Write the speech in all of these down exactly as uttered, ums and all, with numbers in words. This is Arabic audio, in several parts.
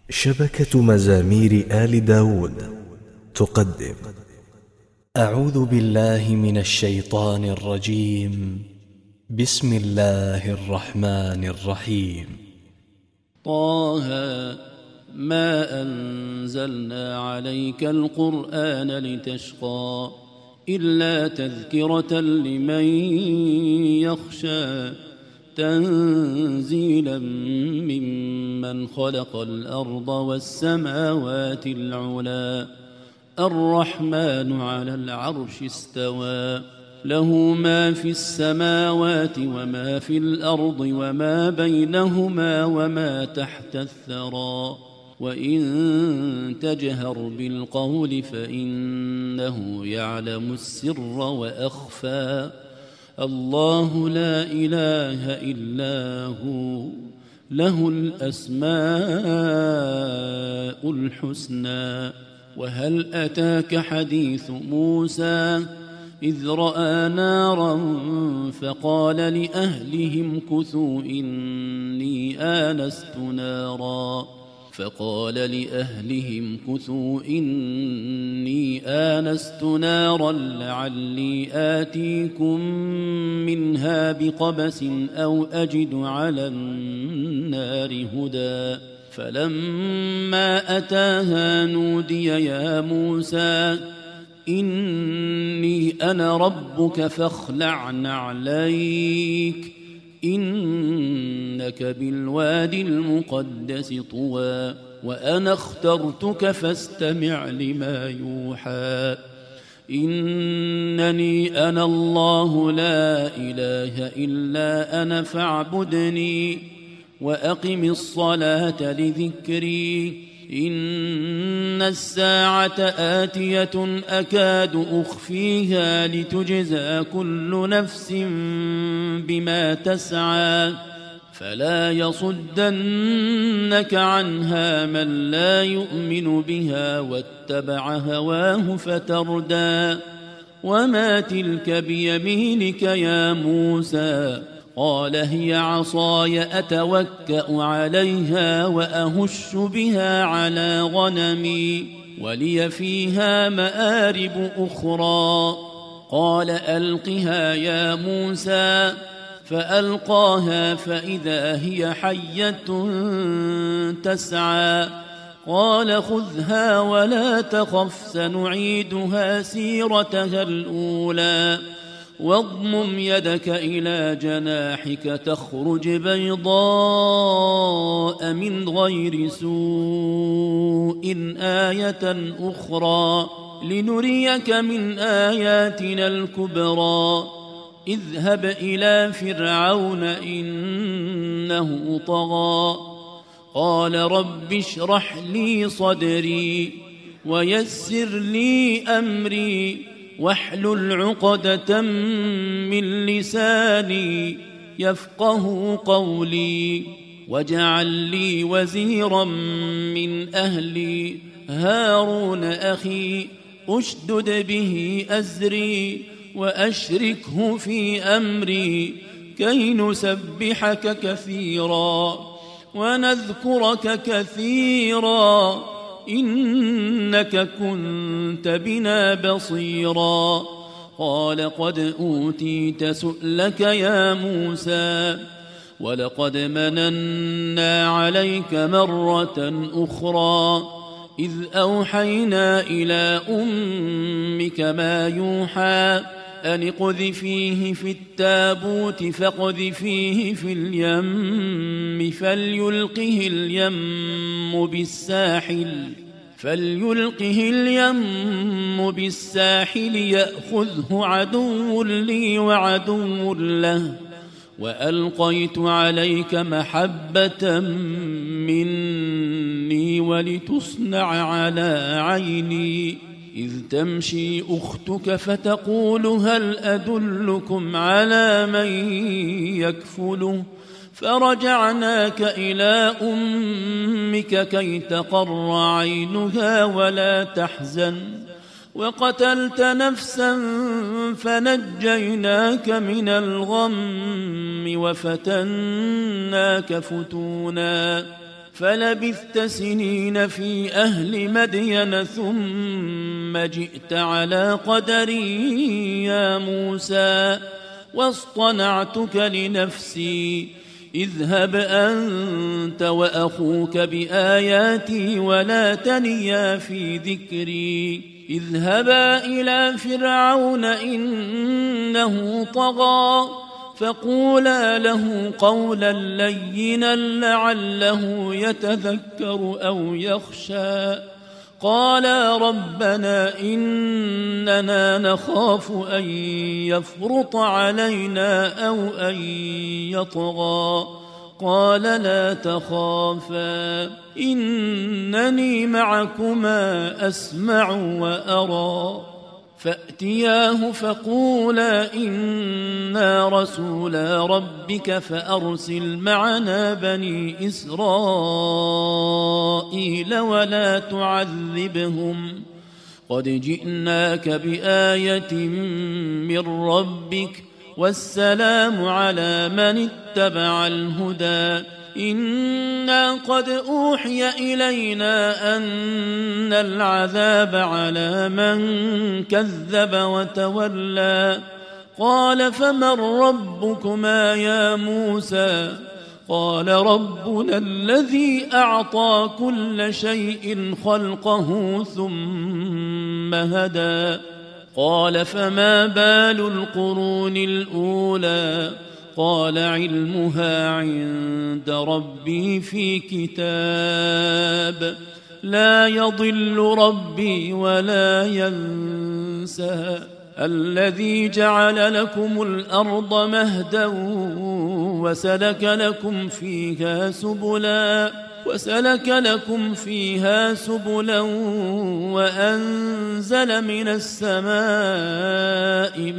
شبكة مزامير آل داود تقدم. أعوذ بالله من الشيطان الرجيم. بسم الله الرحمن الرحيم. طه ما أنزلنا عليك القرآن لتشقى إلا تذكرة لمن يخشى تنزيلا ممن خلق الأرض والسماوات العلى الرحمن على العرش استوى له ما في السماوات وما في الأرض وما بينهما وما تحت الثرى وإن تجهر بالقول فإنه يعلم السر وأخفى الله لا إله إلا هو له الأسماء الحسنى. وهل أتاك حديث موسى إذ رأى نارا فقال لأهلهم كثوا إني آنست نارا فقال لأهلهم كثوا إني آنست نارا لعلي آتيكم منها بقبس أو أجد على النار هدى فلما أتاها نودي يا موسى إني أنا ربك فاخلع نعليك إنك بالوادي المقدس طوى وأنا اخترتك فاستمع لما يوحى إنني أنا الله لا إله إلا أنا فاعبدني وأقم الصلاة لذكري إن الساعة آتية أكاد أخفيها لتجزى كل نفس بما تسعى فلا يصدنك عنها من لا يؤمن بها واتبع هواه فتردى وما تلك بيمينك يا موسى قال هي عصاي أتوكأ عليها وأهش بها على غنمي ولي فيها مآرب أخرى قال ألقها يا موسى فألقاها فإذا هي حية تسعى قال خذها ولا تخف سنعيدها سيرتها الأولى واضمم يدك إلى جناحك تخرج بيضاء من غير سوء آية أخرى لنريك من آياتنا الكبرى اذهب إلى فرعون إنه طغى قال رب اشرح لي صدري ويسر لي أمري واحلل عقدة من لساني يفقه قولي واجعل لي وزيرا من أهلي هارون أخي أشدد به أزري وأشركه في أمري كي نسبحك كثيرا ونذكرك كثيرا إنك كنت بنا بصيرا قال قد أوتيت سؤلك يا موسى ولقد مننا عليك مرة أخرى إذ أوحينا إلى أمك ما يوحى أن اقذفيه في التابوت فاقذفيه في اليم فليلقه اليم بالساحل فليلقه اليم بالساحل يأخذه عدو لي وعدو له وألقيت عليك محبة مني ولتصنع على عيني إذ تمشي أختك فتقول هل أدلكم على من يكفله فرجعناك إلى أمك كي تقر عينها ولا تحزن وقتلت نفسا فنجيناك من الغم وفتناك فتونا فلبثت سنين في أهل مدين ثم جئت على قدري يا موسى واصطنعتك لنفسي اذهب أنت وأخوك بآياتي ولا تنيا في ذكري اذهبا إلى فرعون إنه طغى فقولا له قولا لينا لعله يتذكر أو يخشى قالا ربنا إننا نخاف أن يفرط علينا أو أن يطغى قال لا تخافا إنني معكما أسمع وأرى فأتياه فقولا إنا رسولا ربك فأرسل معنا بني إسرائيل ولا تعذبهم قد جئناك بآية من ربك والسلام على من اتبع الهدى إنا قد أوحي إلينا أن العذاب على من كذب وتولى قال فمن ربكما يا موسى قال ربنا الذي أعطى كل شيء خلقه ثم هدى قال فما بال القرون الأولى قال علمها عند ربي في كتاب لا يضل ربي ولا ينسى الذي جعل لكم الأرض مهدا وسلك لكم فيها سبلا وسلك لكم فيها سبلا وأنزل من السماء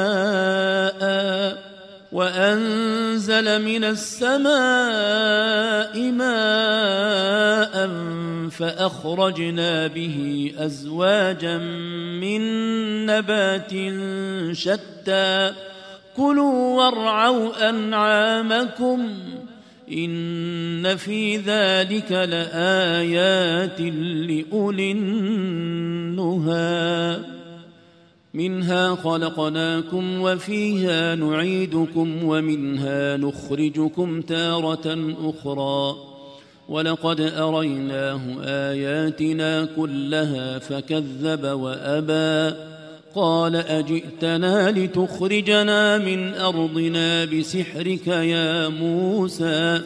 ماء وأنزل من السماء ماء فأخرجنا به أزواجا من نبات شتى كلوا وارعوا أنعامكم إن في ذلك لآيات لأولي النهى منها خلقناكم وفيها نعيدكم ومنها نخرجكم تارة أخرى ولقد أريناه آياتنا كلها فكذب وأبى قال أجئتنا لتخرجنا من أرضنا بسحرك يا موسى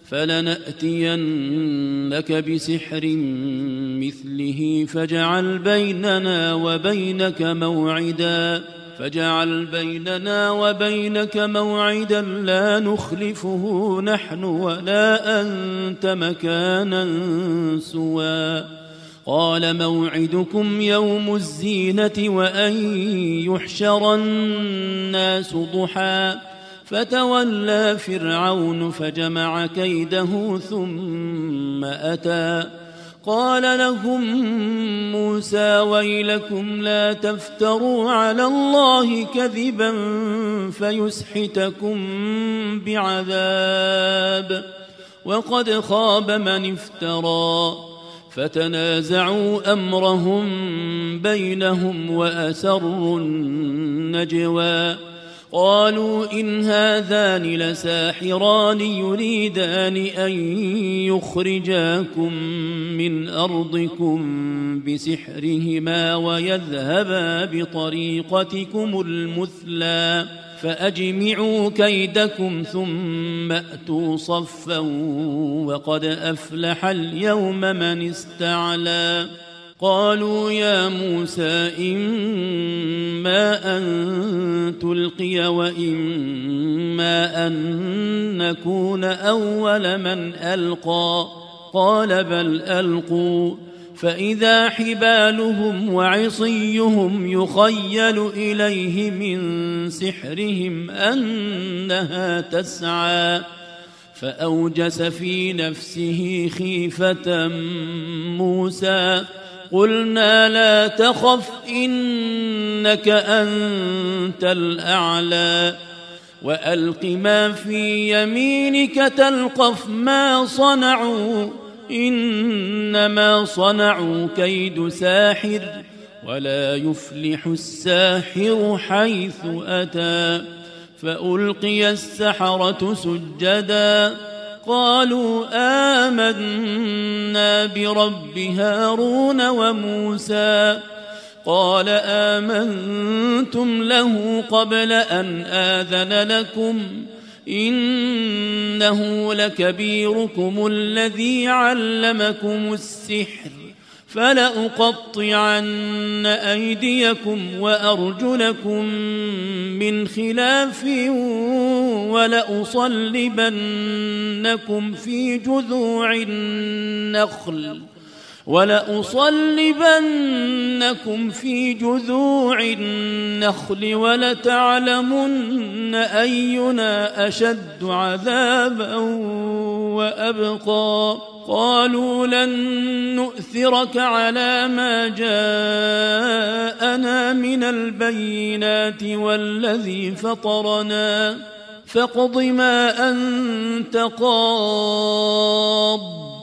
فلنأتينك بسحر مثله فاجعل بيننا وبينك موعدا فاجعل بيننا وبينك موعدا لا نخلفه نحن ولا أنت مكانا سوى قال موعدكم يوم الزينة وأن يحشر الناس ضحى فتولى فرعون فجمع كيده ثم أتى قال لهم موسى ويلكم لا تفتروا على الله كذبا فيسحتكم بعذاب وقد خاب من افترى فتنازعوا أمرهم بينهم وأسروا النجوى قالوا إن هذان لساحران يريدان أن يخرجاكم من أرضكم بسحرهما ويذهبا بطريقتكم المثلى فأجمعوا كيدكم ثم أتوا صفا وقد أفلح اليوم من استعلى قالوا يا موسى إما أن تلقي وإما أن نكون أول من ألقى قال بل ألقوا فإذا حبالهم وعصيهم يخيل إليه من سحرهم أنها تسعى فأوجس في نفسه خيفة موسى قلنا لا تخف إنك أنت الأعلى وألق ما في يمينك تلقف ما صنعوا إنما صنعوا كيد ساحر ولا يفلح الساحر حيث أتى فألقي السحرة سجدا قالوا آمنا برب هارون وموسى قال آمنتم له قبل أن آذن لكم إنه لكبيركم الذي علمكم السحر فلأقطعن أيديكم وأرجلكم من خلاف ولأصلبنكم في جذوع النخل ولأصلبنكم في جذوع النخل ولتعلمن أينا أشد عذابا وأبقى قالوا لن نؤثرك على ما جاءنا من البينات والذي فطرنا فاقض ما أنت قاض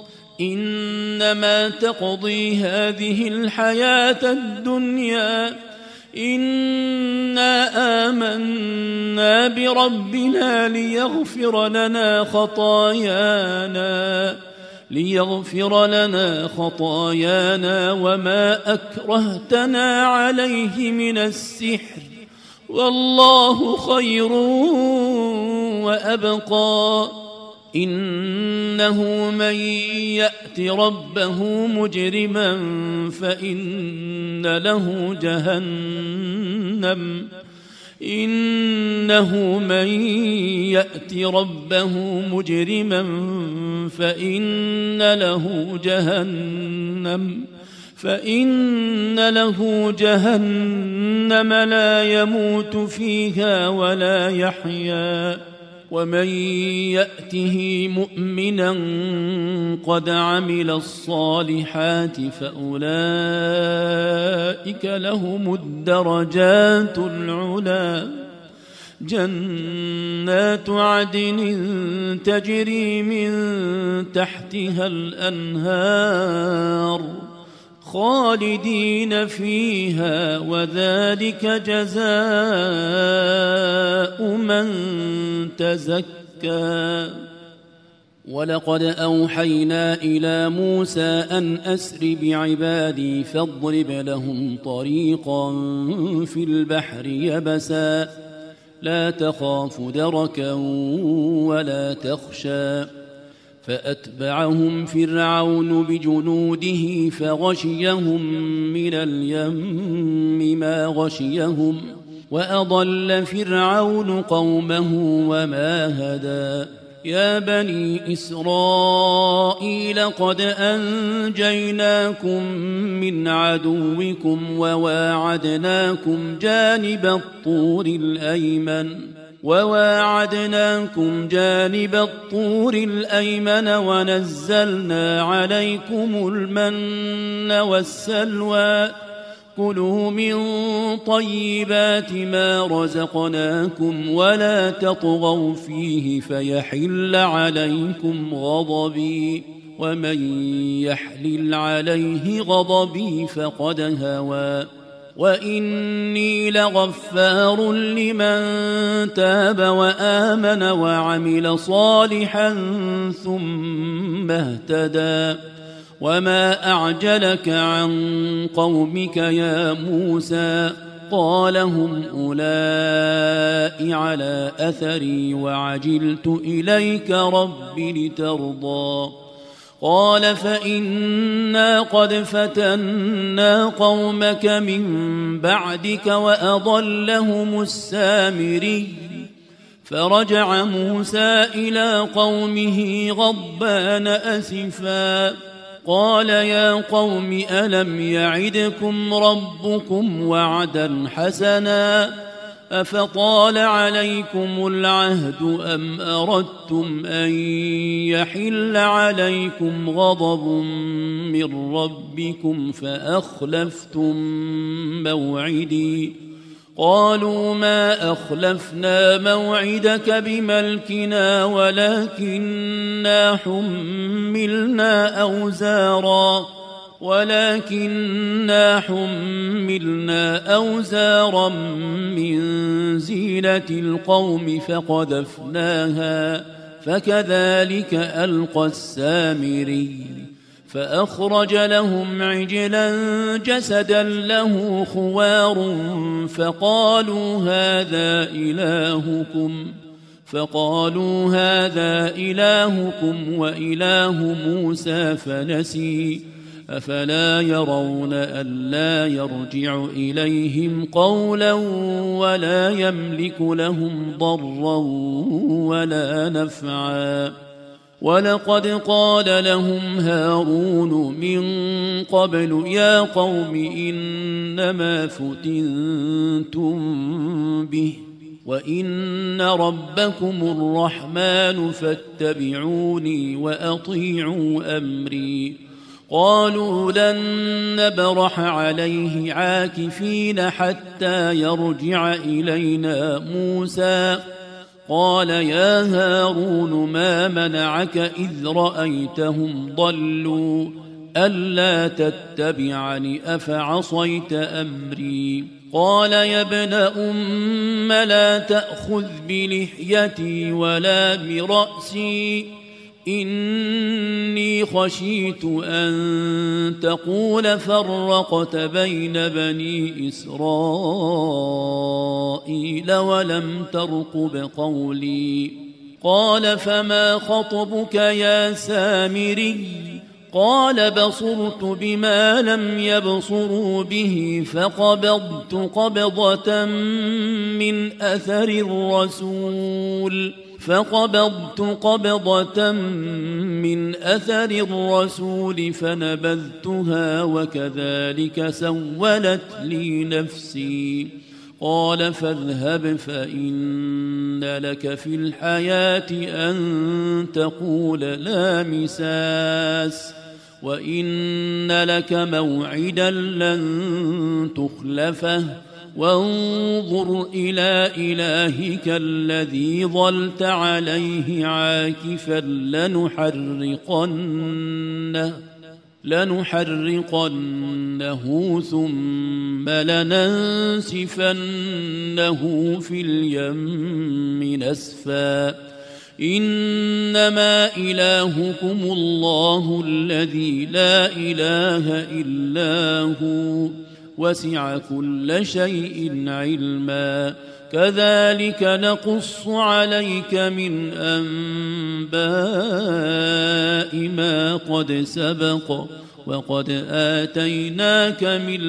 إنما تقضي هذه الحياة الدنيا إنا آمنا بربنا ليغفر لنا خطايانا ليغفر لنا خطايانا وما أكرهتنا عليه من السحر والله خير وأبقى إنه من يأت ربه مجرما فإن له جهنم إنه من يأت ربه مجرما فإن له جهنم فإن له جهنم لا يموت فيها ولا يحيا ومن يأته مؤمنا قد عمل الصالحات فأولئك لهم الدرجات العلى جنات عدن تجري من تحتها الأنهار خالدين فيها وذلك جزاء من تزكى ولقد أوحينا إلى موسى أن أسر بعبادي فاضرب لهم طريقا في البحر يبسا لا تخاف دركا ولا تخشى فأتبعهم فرعون بجنوده فغشيهم من اليم ما غشيهم وأضل فرعون قومه وما هدى يا بني إسرائيل قد أنجيناكم من عدوكم وواعدناكم جانب الطور الأيمن وواعدناكم جانب الطور الأيمن ونزلنا عليكم المن والسلوى كلوا من طيبات ما رزقناكم ولا تطغوا فيه فيحل عليكم غضبي ومن يحلل عليه غضبي فقد هوى وإني لغفار لمن تاب وآمن وعمل صالحا ثم اهتدى وما أعجلك عن قومك يا موسى قال هم أولئك على أثري وعجلت إليك رب لترضى قال فإنا قد فتنا قومك من بعدك وأضلهم السامري فرجع موسى إلى قومه غضبان أسفا قال يا قوم ألم يعدكم ربكم وعدا حسنا أفطال عليكم العهد أم أردتم أن يحل عليكم غضب من ربكم فأخلفتم موعدي قالوا ما أخلفنا موعدك بملكنا ولكننا حملنا أوزارا ولكننا حملنا أوزارا من زينة القوم فقذفناها فكذلك ألقى السامري فأخرج لهم عجلا جسدا له خوار فقالوا هذا إلهكم فقالوا هذا إلهكم وإله موسى فنسي أفلا يرون ألا يرجع إليهم قولا ولا يملك لهم ضرا ولا نفعا ولقد قال لهم هارون من قبل يا قوم إنما فتنتم به وإن ربكم الرحمن فاتبعوني وأطيعوا أمري قالوا لن نبرح عليه عاكفين حتى يرجع إلينا موسى قال يا هارون ما منعك إذ رأيتهم ضلوا ألا تتبعني أفعصيت أمري قال يا ابن أم لا تأخذ بلحيتي ولا برأسي إني خشيت أن تقول فرقت بين بني إسرائيل ولم ترقب قولي قال فما خطبك يا سامري قال بصرت بما لم يبصروا به فقبضت قبضة من أثر الرسول فقبضت قبضة من أثر الرسول فنبذتها وكذلك سولت لي نفسي قال فاذهب فإن لك في الحياة أن تقول لا مساس وإن لك موعدا لن تخلفه وانظر إلى إلهك الذي ظلت عليه عاكفا لنحرقنه لنحرقنه ثم لننسفنه في اليم نسفا إنما إلهكم الله الذي لا إله إلا هو وسع كل شيء علما كذلك نقص عليك من أنباء ما قد سبق وقد آتيناك من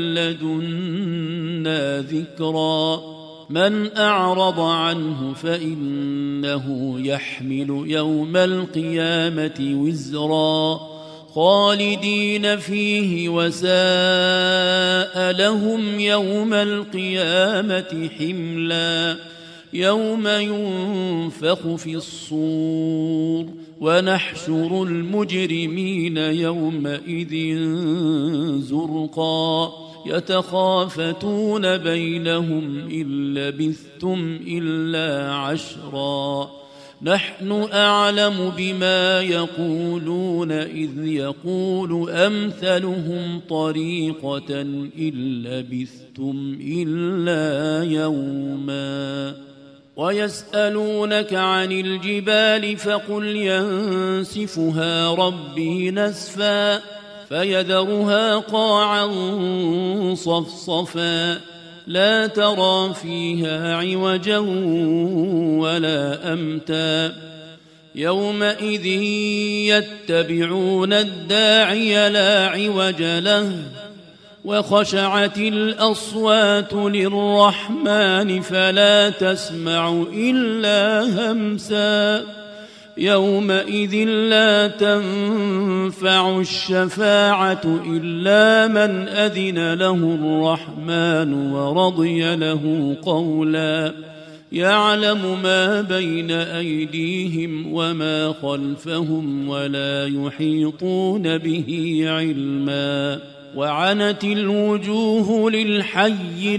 لدنا ذكرا من أعرض عنه فإنه يحمل يوم القيامة وزرا خالدين فيه وساء لهم يوم القيامة حملا يوم ينفخ في الصور ونحشر المجرمين يومئذ زرقا يتخافتون بينهم إن لبثتم إلا عشرا نحن أعلم بما يقولون إذ يقول أمثلهم طريقة إن لبثتم إلا يوما ويسألونك عن الجبال فقل ينسفها ربي نسفا فيذرها قاعا صفصفا لا ترى فيها عوجا ولا أمتا يومئذ يتبعون الداعي لا عوج له وخشعت الأصوات للرحمن فلا تسمع إلا همسا يومئذ لا تنفع الشفاعة إلا من أذن له الرحمن ورضي له قولا يعلم ما بين أيديهم وما خلفهم ولا يحيطون به علما وعنت الوجوه للحي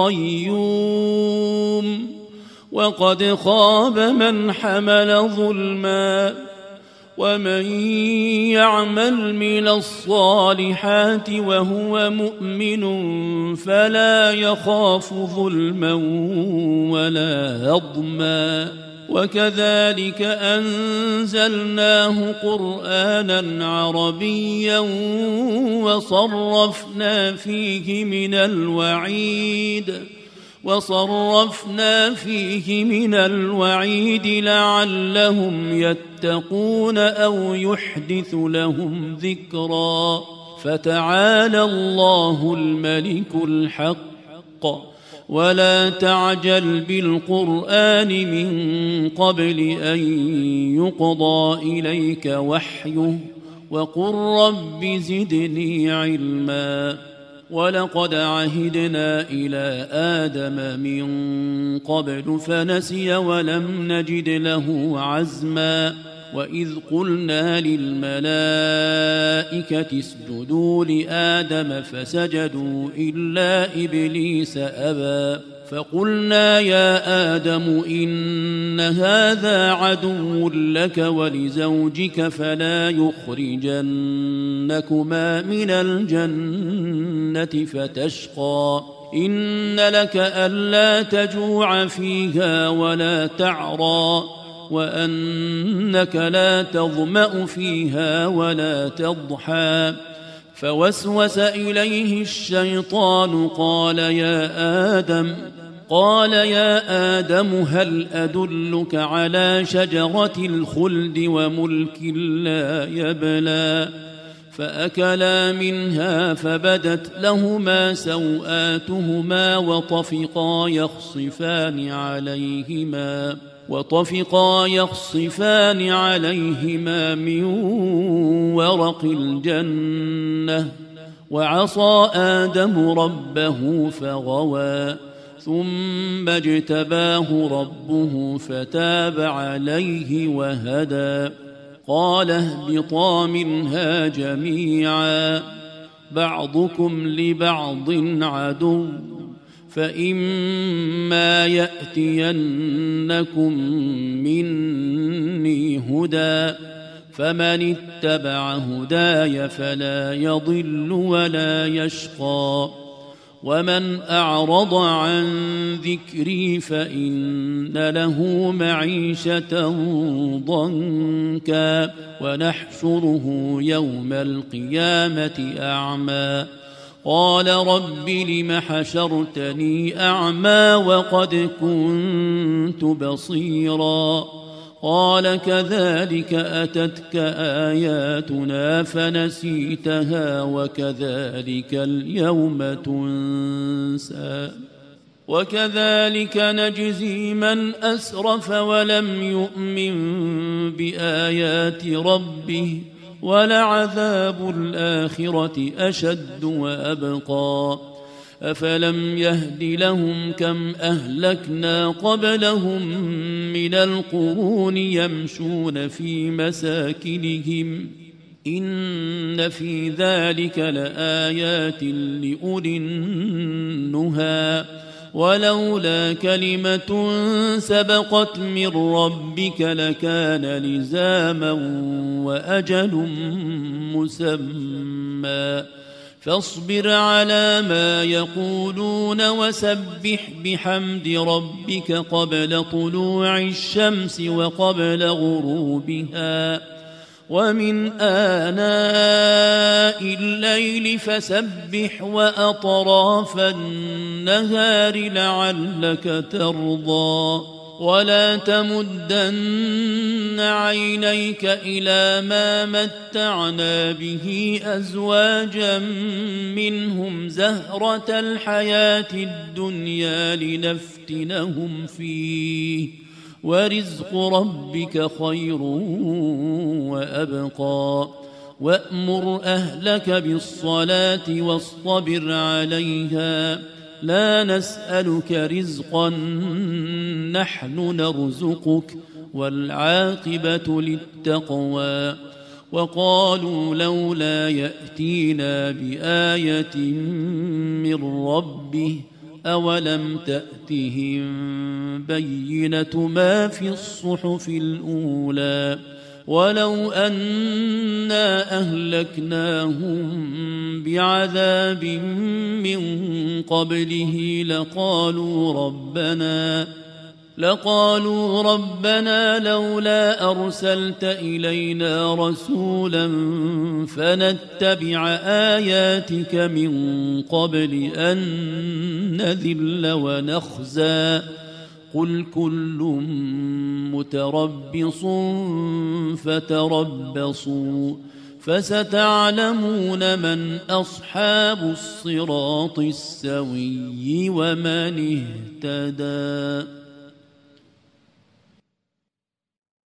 القيوم وقد خاب من حمل ظلما ومن يعمل من الصالحات وهو مؤمن فلا يخاف ظلما ولا هضما وكذلك أنزلناه قرآنا عربيا وصرفنا فيه من الوعيد وصرفنا فيه من الوعيد لعلهم يتقون أو يحدث لهم ذكرا فتعالى الله الملك الحق ولا تعجل بالقرآن من قبل أن يقضى إليك وحيه وقل رب زدني علما ولقد عهدنا إلى آدم من قبل فنسي ولم نجد له عزما وإذ قلنا للملائكة اسجدوا لآدم فسجدوا إلا إبليس أبى فقلنا يا آدم إن هذا عدو لك ولزوجك فلا يخرجنكما من الجنة فتشقى إن لك ألا تجوع فيها ولا تعرى وأنك لا تظمأ فيها ولا تضحى فوسوس إليه الشيطان قال يا آدم قال يا آدم هل أدلك على شجرة الخلد وملك لا يبلى فأكلا منها فبدت لهما سوآتهما وطفقا يخصفان عليهما وطفقا يخصفان عليهما من ورق الجنة وعصى آدم ربه فغوى ثم اجتباه ربه فتاب عليه وهدى قال اهبطا منها جميعا بعضكم لبعض عدو فإما يأتينكم مني هدى فمن اتبع هداي فلا يضل ولا يشقى ومن أعرض عن ذكري فإن له معيشة ضنكا ونحشره يوم القيامة أعمى قال رب لم حشرتني أعمى وقد كنت بصيرا قال كذلك أتتك آياتنا فنسيتها وكذلك اليوم تنسى وكذلك نجزي من أسرف ولم يؤمن بآيات ربه ولعذاب الآخرة أشد وأبقى أفلم يهد لهم كم أهلكنا قبلهم من القرون يمشون في مساكنهم إن في ذلك لآيات لأولي النهى ولولا كلمة سبقت من ربك لكان لزاما وأجل مسمى فاصبر على ما يقولون وسبح بحمد ربك قبل طلوع الشمس وقبل غروبها ومن آناء الليل فسبح وأطراف النهار لعلك ترضى ولا تمدن عينيك إلى ما متعنا به أزواجا منهم زهرة الحياة الدنيا لنفتنهم فيه ورزق ربك خير وأبقى وأمر أهلك بالصلاة واصطبر عليها لا نسألك رزقا نحن نرزقك والعاقبة للتقوى وقالوا لولا يأتينا بآية من ربه أولم تأتهم بينة ما في الصحف الأولى ولو أنا أهلكناهم بعذاب من قبله لقالوا ربنا لقالوا ربنا لولا أرسلت إلينا رسولا فنتبع آياتك من قبل أن نذل ونخزى قل كل متربص فتربصوا فستعلمون من أصحاب الصراط السوي ومن اهتدى.